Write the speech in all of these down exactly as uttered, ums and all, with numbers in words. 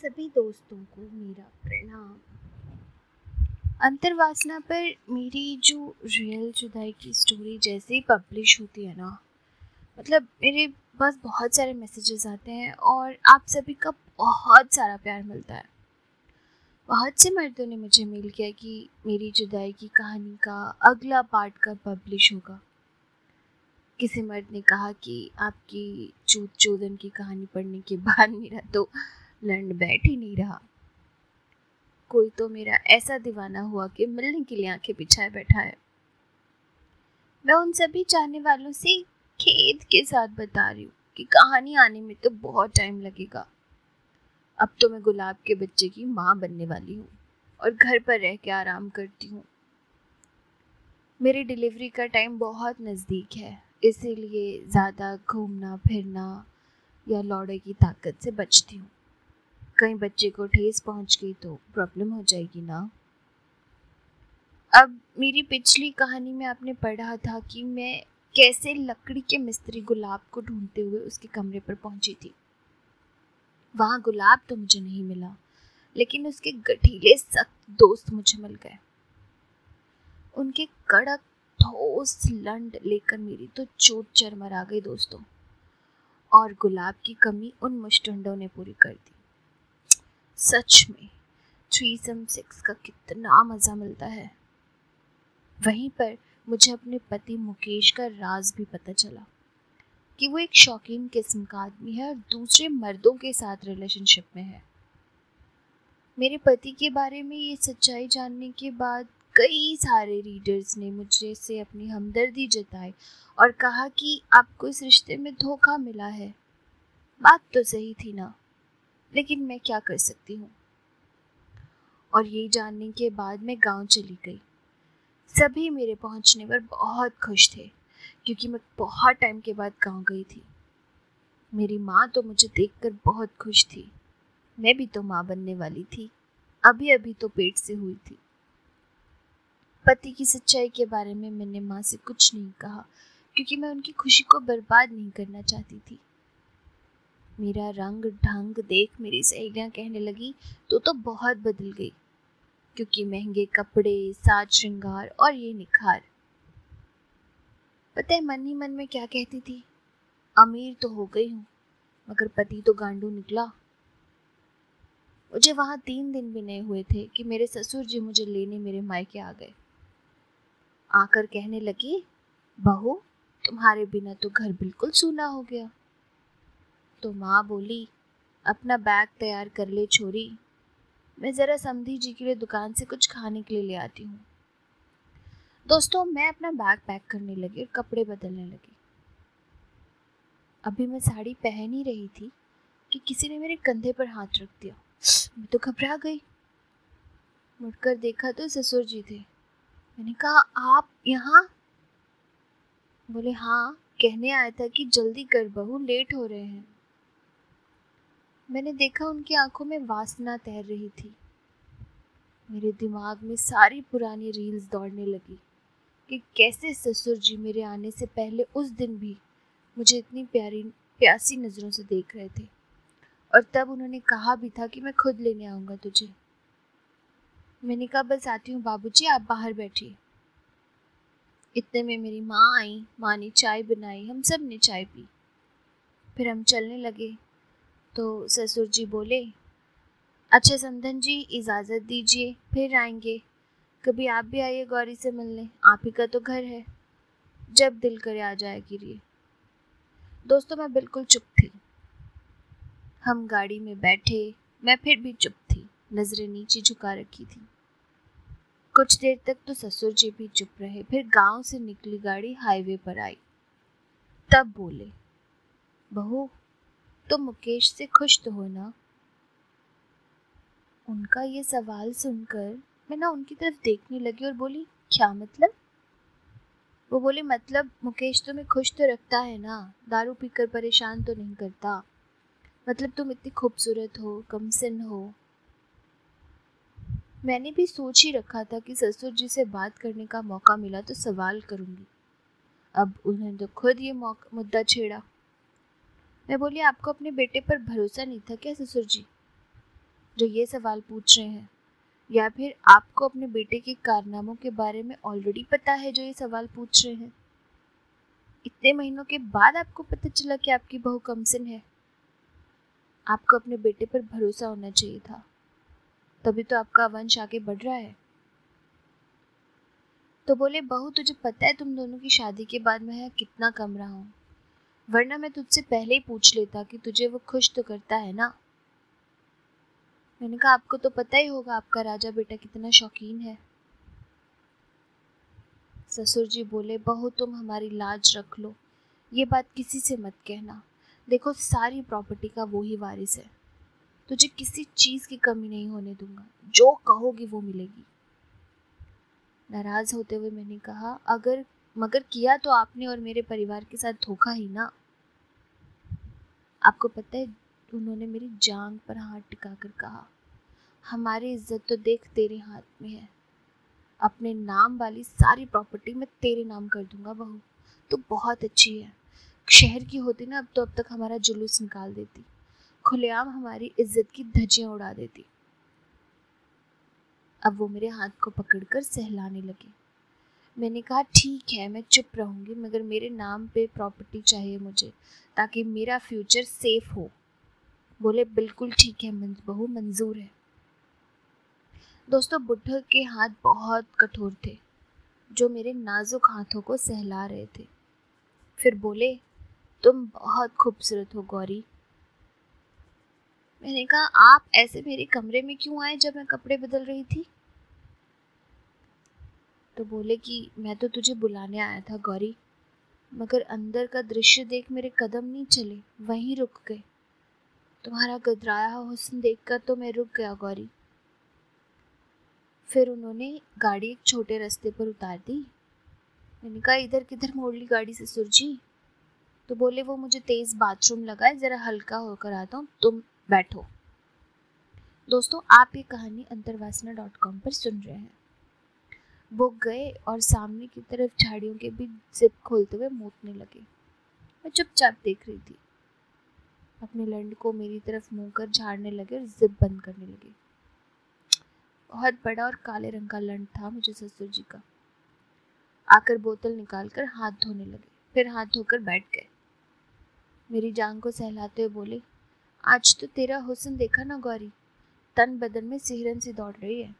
सभी दोस्तों को मेरा प्रणाम। अंतर्वासना पर मेरी जो रियल जुदाई की स्टोरी जैसे ही पब्लिश होती है ना, मतलब मेरे पास बहुत सारे मैसेजेस आते हैं और आप सभी का बहुत सारा प्यार मिलता है। बहुत से मर्दों ने मुझे मेल किया कि मेरी जुदाई की कहानी का अगला पार्ट कब पब्लिश होगा। किसी मर्द ने कहा कि आपकी चूत चोदन की कहानी पढ़ने के बाद मेरा तो लंड बैठ ही नहीं रहा। कोई तो मेरा ऐसा दीवाना हुआ कि मिलने के लिए आंखें बिछाए बैठा है। मैं उन सभी चाहने वालों से खेद के साथ बता रही हूँ कि कहानी आने में तो बहुत टाइम लगेगा। अब तो मैं गुलाब के बच्चे की माँ बनने वाली हूँ और घर पर रह के आराम करती हूँ। मेरी डिलीवरी का टाइम बहुत नज़दीक है, इसीलिए ज़्यादा घूमना फिरना या लौड़े की ताकत से बचती हूँ। कहीं बच्चे को ठेस पहुँच गई तो प्रॉब्लम हो जाएगी ना। अब मेरी पिछली कहानी में आपने पढ़ा था कि मैं कैसे लकड़ी के मिस्त्री गुलाब को ढूंढते हुए उसके कमरे पर पहुंची थी। वहाँ गुलाब तो मुझे नहीं मिला, लेकिन उसके गठीले सख्त दोस्त मुझे मिल गए। उनके कड़क ठोस लंड लेकर मेरी तो चोट चरमरा गई दोस्तों, और गुलाब की कमी उन मुस्टंडों ने पूरी कर दी। सच में थ्रीसम सेक्स का कितना मज़ा मिलता है। वहीं पर मुझे अपने पति मुकेश का राज भी पता चला कि वो एक शौकीन किस्म का आदमी है और दूसरे मर्दों के साथ रिलेशनशिप में है। मेरे पति के बारे में ये सच्चाई जानने के बाद कई सारे रीडर्स ने मुझे से अपनी हमदर्दी जताई और कहा कि आपको इस रिश्ते में धोखा मिला है। बात तो सही थी ना, लेकिन मैं क्या कर सकती हूँ। और ये जानने के बाद मैं गांव चली गई। सभी मेरे पहुंचने पर बहुत खुश थे, क्योंकि मैं बहुत टाइम के बाद गांव गई थी। मेरी माँ तो मुझे देखकर बहुत खुश थी। मैं भी तो माँ बनने वाली थी, अभी अभी तो पेट से हुई थी। पति की सच्चाई के बारे में मैंने माँ से कुछ नहीं कहा, क्योंकि मैं उनकी खुशी को बर्बाद नहीं करना चाहती थी। मेरा रंग ढंग देख मेरी सहेलियाँ कहने लगी तो तो बहुत बदल गई, क्योंकि महंगे कपड़े, साज श्रृंगार और ये निखार। पता है मन ही मन में क्या कहती थी, अमीर तो हो गई हूँ, मगर पति तो गांडू निकला। मुझे वहाँ तीन दिन भी नहीं हुए थे कि मेरे ससुर जी मुझे लेने मेरे मायके आ गए। आकर कहने लगे, बहू तुम्हारे बिना तो घर बिल्कुल सूना हो गया। तो माँ बोली, अपना बैग तैयार कर ले छोरी, मैं ज़रा समधी जी के लिए दुकान से कुछ खाने के लिए ले आती हूँ। दोस्तों, मैं अपना बैग पैक करने लगी और कपड़े बदलने लगी। अभी मैं साड़ी पहन ही रही थी कि किसी ने मेरे कंधे पर हाथ रख दिया। मैं तो घबरा गई। मुड़कर देखा तो ससुर जी थे। मैंने कहा, आप यहाँ? बोले, हाँ, कहने आया था कि जल्दी कर बहू, लेट हो रहे हैं। मैंने देखा उनकी आंखों में वासना तैर रही थी। मेरे दिमाग में सारी पुरानी रील्स दौड़ने लगी कि कैसे ससुर जी मेरे आने से पहले उस दिन भी मुझे इतनी प्यारी प्यासी नज़रों से देख रहे थे, और तब उन्होंने कहा भी था कि मैं खुद लेने आऊँगा तुझे। मैंने कहा, बस आती हूँ बाबूजी, आप बाहर बैठिए। इतने में मेरी माँ आई। माँ ने चाय बनाई, हम सब ने चाय पी। फिर हम चलने लगे तो ससुर जी बोले, अच्छा समधन जी, इजाज़त दीजिए, फिर आएंगे। कभी आप भी आइए गौरी से मिलने, आप ही का तो घर है, जब दिल करे आ जाया कीजिए। दोस्तों, मैं बिल्कुल चुप थी। हम गाड़ी में बैठे, मैं फिर भी चुप थी, नज़रें नीचे झुका रखी थी। कुछ देर तक तो ससुर जी भी चुप रहे। फिर गांव से निकली गाड़ी हाईवे पर आई। तब बोले, बहू तुम मुकेश से खुश तो हो ना? उनका ये सवाल सुनकर मैं ना उनकी तरफ देखने लगी और बोली, क्या मतलब? वो बोले, मतलब मुकेश तुम्हें खुश तो रखता है ना, दारू पीकर परेशान तो नहीं करता। मतलब तुम इतनी खूबसूरत हो, कमसिन हो। मैंने भी सोच ही रखा था कि ससुर जी से बात करने का मौका मिला तो सवाल करूंगी। अब उन्होंने तो खुद ये मौका मुद्दा छेड़ा। मैं बोली, आपको अपने बेटे पर भरोसा नहीं था क्या ससुर जी? जो ये सवाल पूछ रहे हैं, या फिर आपको अपने बेटे के कारनामों के बारे में ऑलरेडी पता है जो ये सवाल पूछ रहे हैं? इतने महीनों के बाद आपको पता चला कि आपकी बहू कमसिन है। आपको अपने बेटे पर भरोसा होना चाहिए था, तभी तो आपका वंश आगे बढ़ रहा है। तो बोले, बहू तुझे पता है तुम दोनों की शादी के बाद मैं यहाँ कितना कम रहा हूँ, वरना मैं तुझसे पहले ही पूछ लेता कि तुझे वो खुश तो करता है ना। मैंने कहा, आपको तो पता ही होगा आपका राजा बेटा कितना शौकीन है। ससुर जी बोले, बहू तुम हमारी लाज रख लो, ये बात किसी से मत कहना। देखो सारी प्रॉपर्टी का वो ही वारिस है, तुझे किसी चीज़ की कमी नहीं होने दूंगा, जो कहोगी वो मिलेगी। नाराज होते हुए मैंने कहा, अगर मगर किया तो आपने और मेरे परिवार के साथ धोखा ही ना। आपको पता है, उन्होंने मेरी जांग पर हाथ टिकाकर कहा, हमारी इज्जत तो देख तेरे हाथ में है, अपने नाम वाली सारी प्रॉपर्टी मैं तेरे नाम कर दूंगा बहू, तो बहुत अच्छी है। शहर की होती ना अब तो अब तक हमारा जुलूस निकाल देती, खुलेआम हमारी इज्जत की धज्जियां उड़ा देती। अब वो मेरे हाथ को पकड़कर सहलाने लगे। मैंने कहा, ठीक है मैं चुप रहूंगी, मगर मेरे नाम पे प्रॉपर्टी चाहिए मुझे, ताकि मेरा फ्यूचर सेफ हो। बोले, बिल्कुल ठीक है बहू, मंजूर है। दोस्तों, बुढ़े के हाथ बहुत कठोर थे, जो मेरे नाजुक हाथों को सहला रहे थे। फिर बोले, तुम बहुत खूबसूरत हो गौरी। मैंने कहा, आप ऐसे मेरे कमरे में क्यों आए जब मैं कपड़े बदल रही थी? तो बोले कि मैं तो तुझे बुलाने आया था गौरी, मगर अंदर का दृश्य देख मेरे कदम नहीं चले, वहीं रुक गए। तुम्हारा गदराया हुस्न देखकर तो मैं रुक गया गौरी। फिर उन्होंने गाड़ी एक छोटे रास्ते पर उतार दी। मैंने कहा, इधर किधर मोड़ ली गाड़ी ससुर जी? तो बोले, वो मुझे तेज बाथरूम लगा है, जरा हल्का होकर आता हूँ, तुम बैठो। दोस्तों, आप ये कहानी अंतर्वासना डॉट कॉम पर सुन रहे हैं। वो गए और सामने की तरफ झाड़ियों के बीच जिप खोलते हुए मूतने लगे। मैं चुपचाप देख रही थी। अपने लंड को मेरी तरफ मुंह कर झाड़ने लगे और जिप बंद करने लगे। बहुत बड़ा और काले रंग का लंड था मुझे ससुर जी का। आकर बोतल निकालकर हाथ धोने लगे, फिर हाथ धोकर बैठ गए। मेरी जान को सहलाते हुए बोले, आज तो तेरा हुस्न देखा ना गौरी, तन बदन में सिहरन सी दौड़ रही है।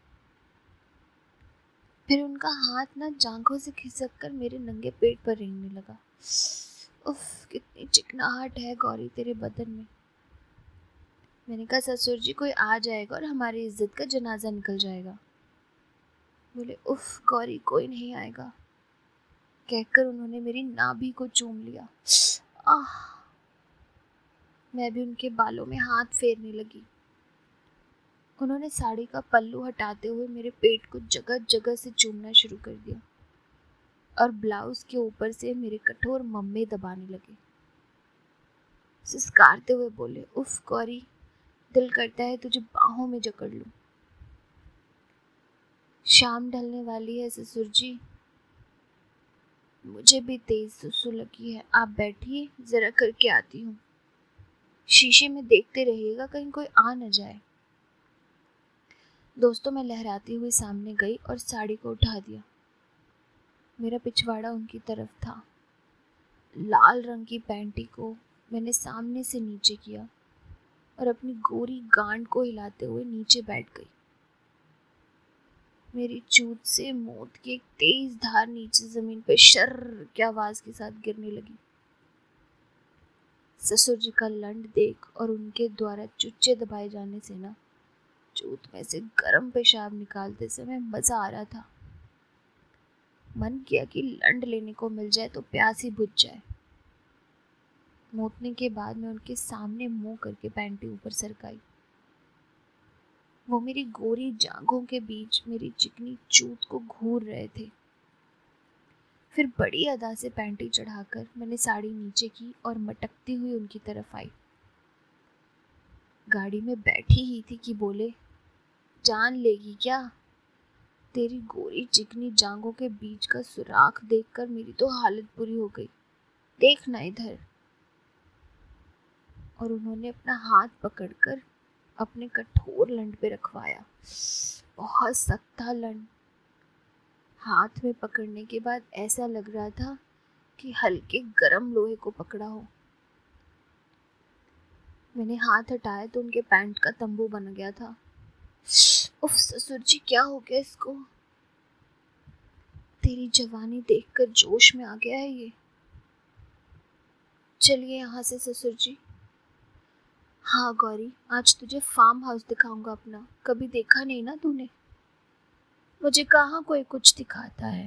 फिर उनका हाथ ना जांघों से खिसक कर मेरे नंगे पेट पर रेंगने लगा। उफ, कितनी चिकनाहट है गौरी तेरे बदन में। मैंने कहा, ससुर जी कोई आ जाएगा और हमारी इज्जत का जनाजा निकल जाएगा। बोले, उफ गौरी कोई नहीं आएगा, कहकर उन्होंने मेरी नाभि को चूम लिया। आह! मैं भी उनके बालों में हाथ फेरने लगी। उन्होंने साड़ी का पल्लू हटाते हुए मेरे पेट को जगह जगह से चूमना शुरू कर दिया और ब्लाउज के ऊपर से मेरे कठोर मम्मे दबाने लगे। सिसकारते हुए बोले, उफ गौरी, दिल करता है तुझे बाहों में जकड़ लूं। शाम ढलने वाली है ससुर जी, मुझे भी तेज सुसु लगी है, आप बैठिए, जरा करके आती हूँ। शीशे में देखते रहिएगा कहीं कोई आ न जाए। दोस्तों, मैं लहराती हुई सामने गई और साड़ी को उठा दिया। मेरा पिछवाड़ा उनकी तरफ था। लाल रंग की पैंटी को मैंने सामने से नीचे किया और अपनी गोरी गांड को हिलाते हुए नीचे बैठ गई। मेरी चूत से मौत की एक तेज धार नीचे जमीन पर शर्र की आवाज के साथ गिरने लगी। ससुर जी का लंड देख और उनके द्वारा चुच्चे दबाए जाने से ना चूत में से गर्म पेशाब निकालते समय मजा आ रहा था। मन किया कि लंड लेने को मिल जाए तो प्यास ही बुझ जाए। मूतने के बाद मैं उनके सामने मुंह करके पैंटी ऊपर सरकाई। वो मेरी गोरी जांघों के बीच मेरी चिकनी चूत को घूर रहे थे। फिर बड़ी अदा से पैंटी चढ़ाकर मैंने साड़ी नीचे की और मटकती हुई उनकी तरफ आई। गाड़ी में बैठी ही थी कि बोले, जान लेगी क्या? तेरी गोरी चिकनी जांघों के बीच का सुराख देखकर मेरी तो हालत बुरी हो गई, देखना इधर। और उन्होंने अपना हाथ पकड़कर अपने कठोर लंड पे रखवाया। बहुत सख्त था लंड। हाथ में पकड़ने के बाद ऐसा लग रहा था कि हल्के गरम लोहे को पकड़ा हो। मैंने हाथ हटाया तो उनके पैंट का तंबू बन गया था। उफ ससुर जी, क्या हो गया इसको? तेरी जवानी देखकर जोश में आ गया है ये। चलिए यहाँ से ससुर जी। हाँ गौरी, आज तुझे फार्म हाउस दिखाऊंगा अपना। कभी देखा नहीं ना तूने। मुझे कहाँ कोई कुछ दिखाता है।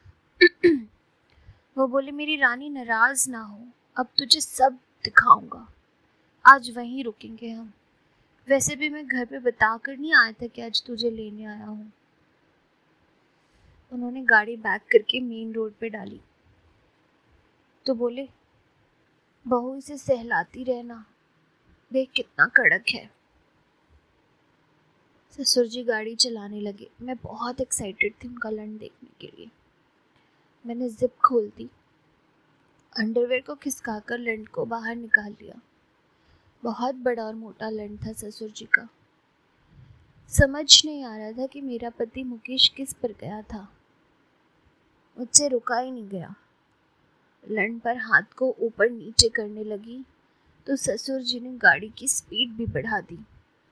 वो बोले, मेरी रानी नाराज ना हो, अब तुझे सब दिखाऊंगा। आज वहीं रुकेंगे हम। वैसे भी मैं घर पे बता कर नहीं आया था कि आज तुझे लेने आया हूँ। उन्होंने गाड़ी बैक करके मेन रोड पे डाली तो बोले, बहू इसे सहलाती रहना, देख कितना कड़क है। ससुर जी गाड़ी चलाने लगे। मैं बहुत एक्साइटेड थी उनका लंड देखने के लिए। मैंने जिप खोल दी, अंडरवेयर को खिसकाकर लंड को बाहर निकाल लिया। बहुत बड़ा और मोटा लंड था ससुर जी का। समझ नहीं आ रहा था कि मेरा पति मुकेश किस पर गया था। मुझसे रुका ही नहीं गया। लंड पर हाथ को ऊपर नीचे करने लगी तो ससुर जी ने गाड़ी की स्पीड भी बढ़ा दी।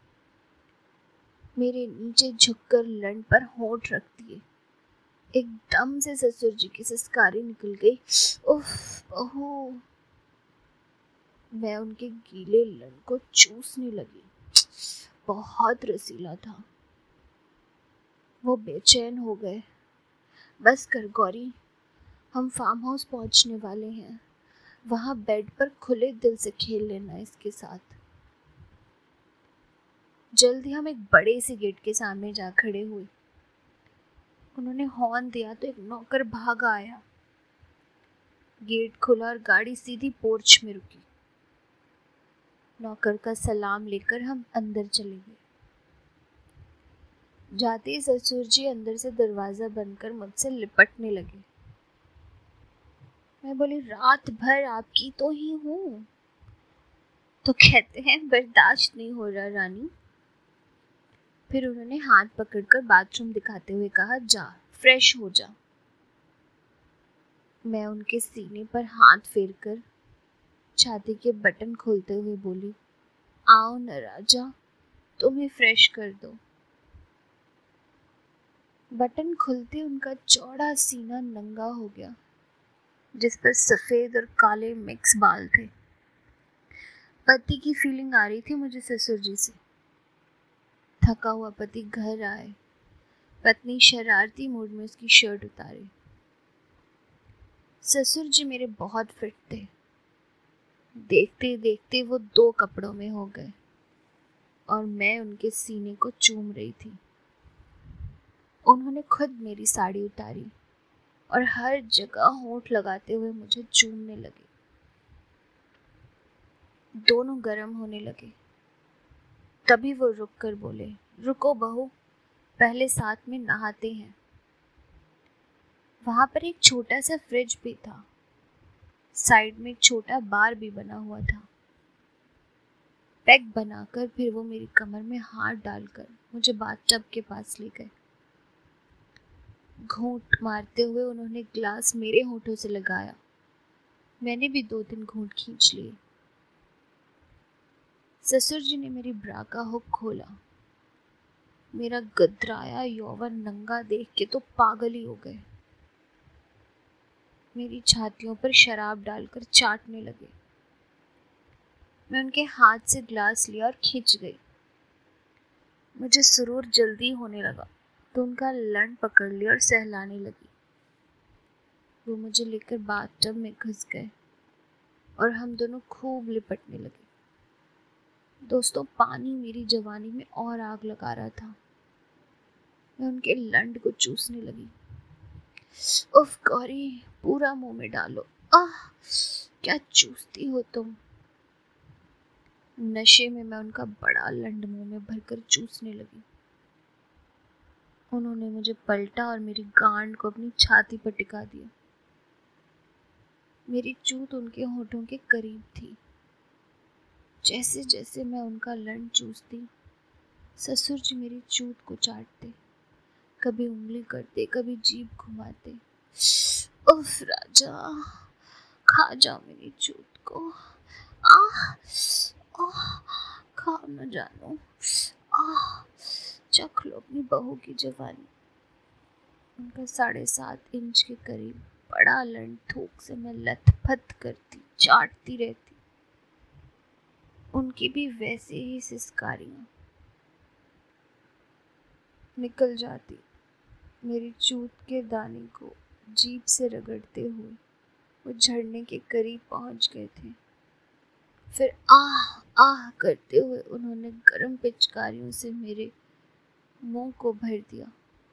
मेरे नीचे झुककर लंड पर होंठ रख दिए। एकदम से ससुर जी की सिसकारी निकल गई। उफ बहू। मैं उनके गीले लंड को चूसने लगी। बहुत रसीला था। वो बेचैन हो गए। बस कर गौरी, हम फार्म हाउस पहुंचने वाले हैं। वहां बेड पर खुले दिल से खेल लेना इसके साथ। जल्दी हम एक बड़े से गेट के सामने जा खड़े हुए। उन्होंने हॉर्न दिया तो एक नौकर भाग आया। गेट खुला और गाड़ी सीधी पोर्च में रुकी। नौकर का सलाम लेकर हम अंदर चले गए। जाते ही ससुर जी अंदर से दरवाजा बंद कर मुझसे लिपटने लगे। मैं बोली, रात भर आपकी तो ही हूँ। तो कहते हैं बर्दाश्त नहीं हो रहा रानी। फिर उन्होंने हाथ पकड़कर बाथरूम दिखाते हुए कहा, जा फ्रेश हो जा। मैं उनके सीने पर हाथ फेरकर छाती के बटन खोलते हुए बोली, आओ न राजा, तुम्हें फ्रेश कर दो। बटन खुलते उनका चौड़ा सीना नंगा हो गया, जिस पर सफेद और काले मिक्स बाल थे। पति की फीलिंग आ रही थी मुझे ससुर जी से। थका हुआ पति घर आए, पत्नी शरारती मूड में उसकी शर्ट उतारे। ससुर जी मेरे बहुत फिट थे। देखते देखते वो दो कपड़ों में हो गए और मैं उनके सीने को चूम रही थी। उन्होंने खुद मेरी साड़ी उतारी और हर जगह होंठ लगाते हुए मुझे चूमने लगे। दोनों गर्म होने लगे। तभी वो रुक कर बोले, रुको बहू, पहले साथ में नहाते हैं। वहां पर एक छोटा सा फ्रिज भी था। साइड में एक छोटा बार भी बना हुआ था। पैक बनाकर फिर वो मेरी कमर में हाथ डालकर मुझे बाथटब के पास ले गए। घूंट मारते हुए उन्होंने ग्लास मेरे होठों से लगाया। मैंने भी दो तीन घूंट खींच लिए। ससुर जी ने मेरी ब्रा का हुक खोला। मेरा गदराया यौवन नंगा देख के तो पागल ही हो गए। मेरी छातियों पर शराब डालकर चाटने लगे। मैं उनके हाथ से ग्लास लिया और खींच गई। मुझे सुरूर जल्दी होने लगा तो उनका लंड पकड़ लिया और सहलाने लगी। वो मुझे लेकर बाथटब में घुस गए और हम दोनों खूब लिपटने लगे। दोस्तों, पानी मेरी जवानी में और आग लगा रहा था। मैं उनके लंड को चूसने लगी। उफ गौरी, पूरा मुंह में डालो। आह, क्या चूसती हो तुम। नशे में मैं उनका बड़ा लंड मुंह में भरकर चूसने लगी। उन्होंने मुझे पलटा और मेरी गांड को अपनी छाती पर टिका दिया। मेरी चूत उनके होठों के करीब थी। जैसे जैसे मैं उनका लंड चूसती, ससुर जी मेरी चूत को चाटते, कभी उंगली करते, कभी जीभ घुमाते। उफ राजा, खा जाओ मेरी चूत को। आह आह, खा न जानो। आह, चख लो अपनी बहू की जवानी। उनका साढ़े सात इंच के करीब बड़ा लंड थूक से मैं लथपथ करती, चाटती रहती। उनकी भी वैसे ही सिसकारियां निकल जाती। मेरी चूत के दाने को जीभ से रगड़ते हुए वो झड़ने के करीब पहुंच गए थे। फिर आह आह करते हुए उन्होंने गर्म पिचकारियों से मेरे मुंह को भर दिया।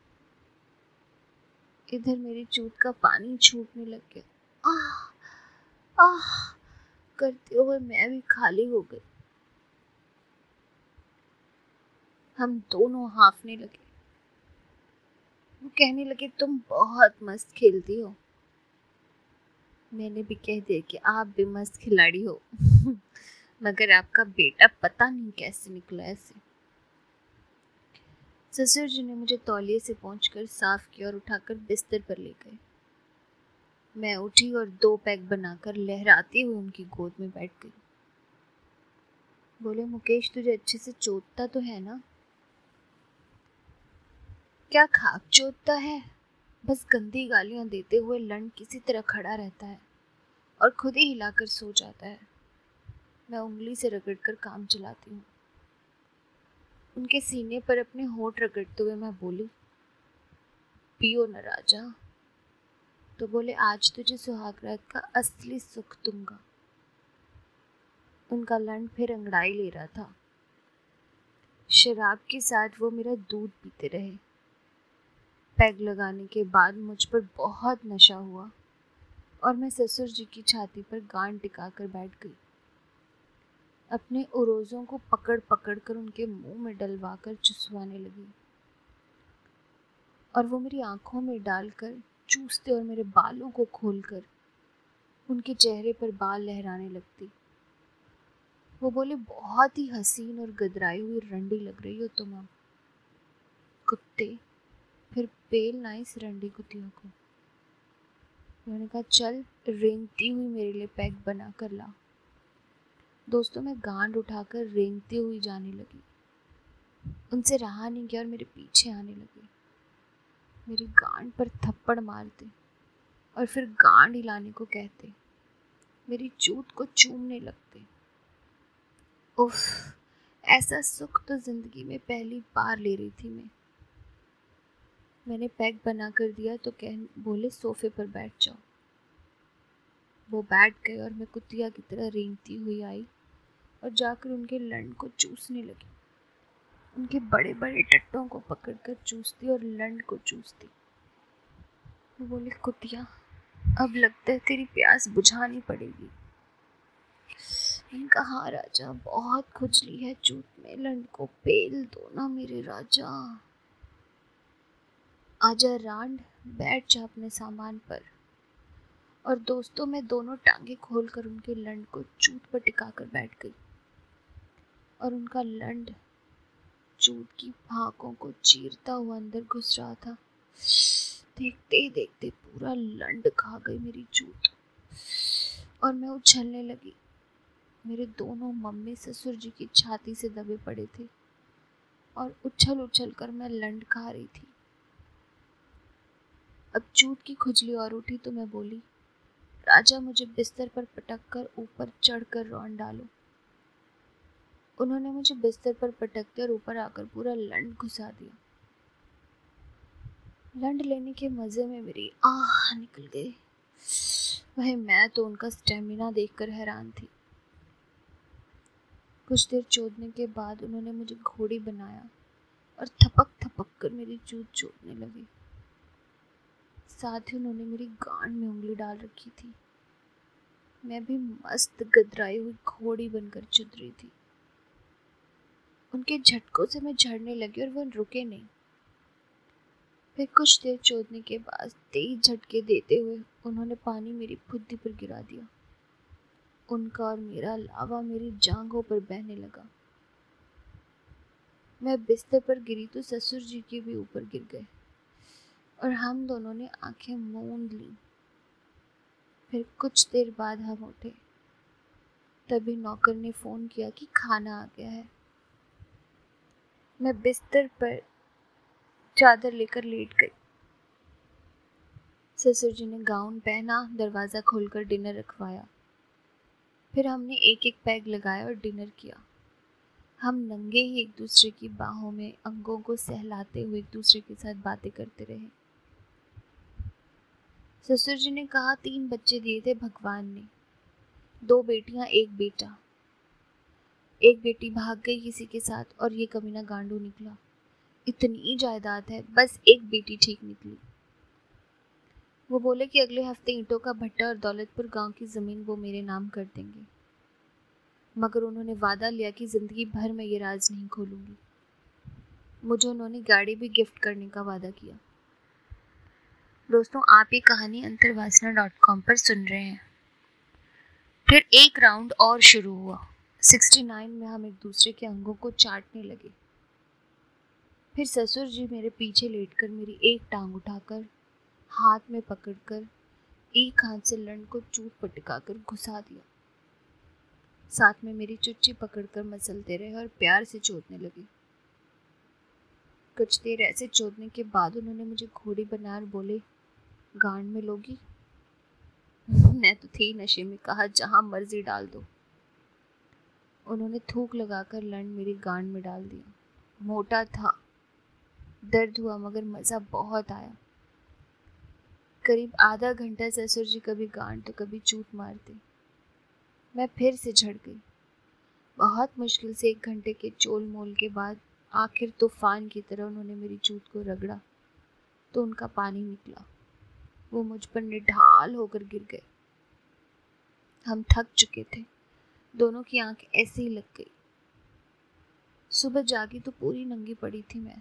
इधर मेरी चूत का पानी छूटने लग गया। आह आह करते हुए मैं भी खाली हो गई। हम दोनों हांफने लगे। वो कहने लगे, तुम बहुत मस्त खेलती हो। मैंने भी कह दिया कि आप भी मस्त खिलाड़ी हो। मगर आपका बेटा पता नहीं कैसे निकला ऐसे। ससुर जी ने मुझे तौलिए से पोंछकर साफ किया और उठाकर बिस्तर पर ले गए। मैं उठी और दो पैक बनाकर लहराती हुई उनकी गोद में बैठ गई। बोले, मुकेश तुझे अच्छे से चोटता तो है ना? क्या खाक चोटता है, बस गंदी गालियां देते हुए लंड किसी तरह खड़ा रहता है और खुद ही हिलाकर सो जाता है। मैं उंगली से रगड़कर काम चलाती हूँ। उनके सीने पर अपने होंठ रगड़ते हुए मैं बोली, पियो न राजा। तो बोले, आज तुझे सुहागरात का असली सुख दूंगा। उनका लंड फिर अंगड़ाई ले रहा था। शराब के साथ वो मेरा दूध पीते रहे। पैग लगाने के बाद मुझ पर बहुत नशा हुआ और मैं ससुर जी की छाती पर गांड टिकाकर बैठ गई। अपने उरोजों को पकड़ पकड़ कर उनके मुंह में डलवा कर चुसवाने लगी और वो मेरी आंखों में डालकर चूसते और मेरे बालों को खोलकर उनके चेहरे पर बाल लहराने लगती। वो बोले, बहुत ही हसीन और गदराई हुई रंडी लग रही हो तुम अब। कुत्ते, फिर पेल ना इस रंडी कुतियों को। उन्होंने कहा, चल रेंगती हुई मेरे लिए पैक बना कर ला। दोस्तों, मैं गांड उठाकर रेंगती हुई जाने लगी। उनसे रहा नहीं गया और मेरे पीछे आने लगे। मेरी गांड पर थप्पड़ मारते और फिर गांड हिलाने को कहते। मेरी चूत को चूमने लगते। उफ, ऐसा सुख तो जिंदगी में पहली बार ले रही थी मैं। मैंने पैक बना कर दिया तो कह बोले, सोफे पर बैठ जाओ। वो बैठ गए और मैं कुतिया की तरह रेंगती हुई आई और जाकर उनके लंड को चूसने लगी। उनके बड़े बड़े टट्टों को पकड़कर चूसती और लंड को चूसती। वो बोले, कुतिया, अब लगता है तेरी प्यास बुझानी पड़ेगी। इनका, हाँ राजा, बहुत खुजली है चूत में, लंड को पेल दो ना मेरे राजा। आजा रांड, बैठ जा अपने सामान पर। और दोस्तों, मैं दोनों टांगे खोलकर उनके लंड को चूत पर टिकाकर बैठ गई और उनका लंड चूत की फाकों को चीरता हुआ अंदर घुस रहा था। देखते ही देखते पूरा लंड खा गई मेरी चूत और मैं उछलने लगी। मेरे दोनों मम्मी ससुर जी की छाती से दबे पड़े थे और उछल उछल कर मैं लंड खा रही थी। अब चूत की खुजली और उठी तो मैं बोली, राजा, मुझे बिस्तर पर पटक कर ऊपर चढ़ कर रौंद डालो। उन्होंने मुझे बिस्तर पर पटक कर ऊपर आकर पूरा लंड घुसा दिया। लंड लेने के मजे में मेरी आह निकल गई। वह मैं तो उनका स्टेमिना देखकर हैरान थी। कुछ देर चोदने के बाद उन्होंने मुझे घोड़ी बनाया और थपक थपक कर मेरी चूत चोदने लगे। साथ ही उन्होंने मेरी गांड में उंगली डाल रखी थी। मैं भी मस्त गदराई हुई घोड़ी बनकर चुद रही थी। उनके झटकों से मैं झड़ने लगी और वो रुके नहीं। फिर कुछ देर चोदने के बाद तेज झटके देते हुए उन्होंने पानी मेरी फुद्दी पर गिरा दिया। उनका और मेरा लावा मेरी जांघों पर बहने लगा। मैं बिस्तर पर गिरी तो ससुर जी के भी ऊपर गिर गए और हम दोनों ने आंखें मूंद ली। फिर कुछ देर बाद हम उठे, तभी नौकर ने फ़ोन किया कि खाना आ गया है। मैं बिस्तर पर चादर लेकर लेट गई। ससुर जी ने गाउन पहना, दरवाज़ा खोलकर डिनर रखवाया। फिर हमने एक एक पैग लगाया और डिनर किया। हम नंगे ही एक दूसरे की बाहों में अंगों को सहलाते हुए एक दूसरे के साथ बातें करते रहे। ससुर जी ने कहा तीन बच्चे दिए थे भगवान ने, दो बेटियां एक बेटा। एक बेटी भाग गई किसी के साथ और ये कमीना गांडू निकला। इतनी जायदाद है, बस एक बेटी ठीक निकली। वो बोले कि अगले हफ्ते ईंटों का भट्टा और दौलतपुर गांव की ज़मीन वो मेरे नाम कर देंगे, मगर उन्होंने वादा लिया कि ज़िंदगी भर मैं ये राज नहीं खोलूंगी। मुझे उन्होंने गाड़ी भी गिफ्ट करने का वादा किया। दोस्तों, आप ये कहानी अंतर्वासना डॉट कॉम पर सुन रहे हैं। फिर एक राउंड और शुरू हुआ। सिक्सटी नाइन में हम एक दूसरे के अंगों को चाटने लगे। फिर ससुर जी मेरे पीछे लेटकर मेरी एक टांग उठाकर हाथ में पकड़कर एक हाथ से लंड को चूट पटकाकर घुसा दिया। साथ में मेरी चुच्ची पकड़कर मसलते रहे और प्यार से चोदने लगे। कुछ देर ऐसे चोदने के बाद उन्होंने मुझे घोड़ी बनाकर बोले, गांड में लोगी? मैं तो थी नशे में, कहा जहां मर्जी डाल दो। उन्होंने थूक लगाकर लंड मेरी गांड में डाल दिया। मोटा था, दर्द हुआ, मगर मज़ा बहुत आया। करीब आधा घंटा ससुर जी कभी गांड तो कभी चूट मारते। मैं फिर से झड़ गई। बहुत मुश्किल से एक घंटे के चोल मोल के बाद आखिर तूफान की तरह उन्होंने मेरी चूत को रगड़ा तो उनका पानी निकला। वो मुझ पर निढाल होकर गिर गए। हम थक चुके थे, दोनों की आंख ऐसे ही लग गई। सुबह जागी तो पूरी नंगी पड़ी थी मैं।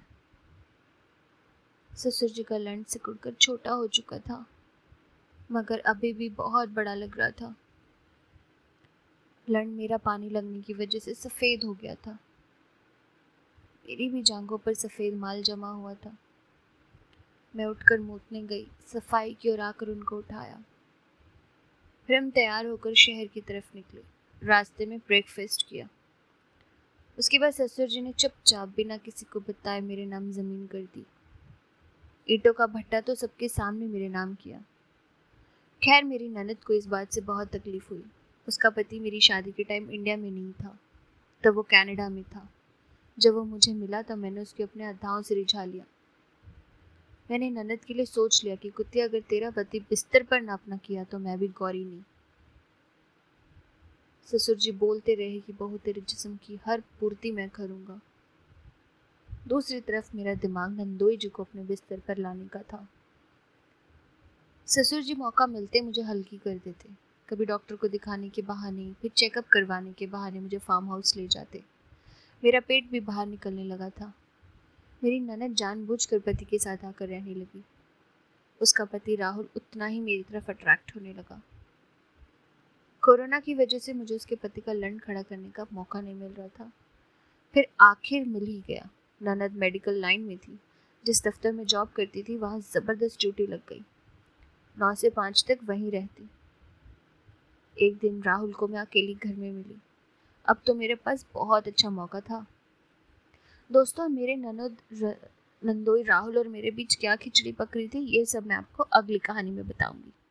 ससुर जी का लंड सिकुड़कर छोटा हो चुका था, मगर अभी भी बहुत बड़ा लग रहा था। लंड मेरा पानी लगने की वजह से सफ़ेद हो गया था। मेरी भी जांघों पर सफ़ेद माल जमा हुआ था। मैं उठकर मूतने गई, सफाई की ओर आकर उनको उठाया। फिर हम तैयार होकर शहर की तरफ निकले। रास्ते में ब्रेकफास्ट किया। उसके बाद ससुर जी ने चुपचाप बिना किसी को बताए मेरे नाम ज़मीन कर दी। ईंटों का भट्टा तो सबके सामने मेरे नाम किया। खैर, मेरी ननद को इस बात से बहुत तकलीफ हुई। उसका पति मेरी शादी के टाइम इंडिया में नहीं था, तब वो कनाडा में था। जब वो मुझे मिला तब मैंने उसके अपने अदाओं से रिझा लिया। मैंने ननद के लिए सोच लिया कि कुत्ते, अगर तेरा पति बिस्तर पर ना अपना किया तो मैं भी गौरी नहीं। ससुर जी बोलते रहे कि बहू तेरे जिस्म की हर पूर्ति मैं करूँगा। दूसरी तरफ मेरा दिमाग नंदोई जी को अपने बिस्तर पर लाने का था। ससुर जी मौका मिलते मुझे हल्की कर देते। कभी डॉक्टर को दिखाने के बहाने, फिर चेकअप करवाने के बहाने मुझे फार्म हाउस ले जाते। मेरा पेट भी बाहर निकलने लगा था। मेरी ननद जानबूझकर पति के साथ आकर रहने लगी। उसका पति राहुल उतना ही मेरी तरफ अट्रैक्ट होने लगा। कोरोना की वजह से मुझे उसके पति का लंड खड़ा करने का मौका नहीं मिल रहा था। फिर आखिर मिल ही गया। ननद मेडिकल लाइन में थी। जिस दफ्तर में जॉब करती थी वहाँ ज़बरदस्त ड्यूटी लग गई। नौ से पाँच तक वहीं रहती। एक दिन राहुल को मैं अकेली घर में मिली। अब तो मेरे पास बहुत अच्छा मौका था। दोस्तों, मेरे ननद र... नंदोई राहुल और मेरे बीच क्या खिचड़ी पक रही थी, ये सब मैं आपको अगली कहानी में बताऊंगी।